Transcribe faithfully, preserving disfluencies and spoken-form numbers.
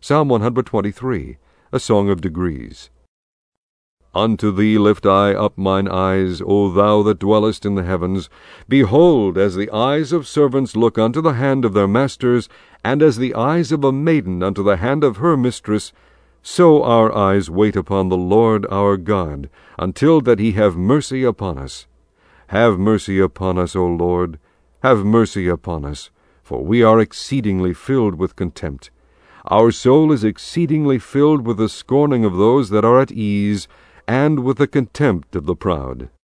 Psalm one hundred twenty-three, a song of degrees. Unto thee lift I up mine eyes, O thou that dwellest in the heavens. Behold, as the eyes of servants look unto the hand of their masters, and as the eyes of a maiden unto the hand of her mistress, so our eyes wait upon the Lord our God, until that he have mercy upon us. Have mercy upon us, O Lord, have mercy upon us, for we are exceedingly filled with contempt. Our soul is exceedingly filled with the scorning of those that are at ease, and with the contempt of the proud.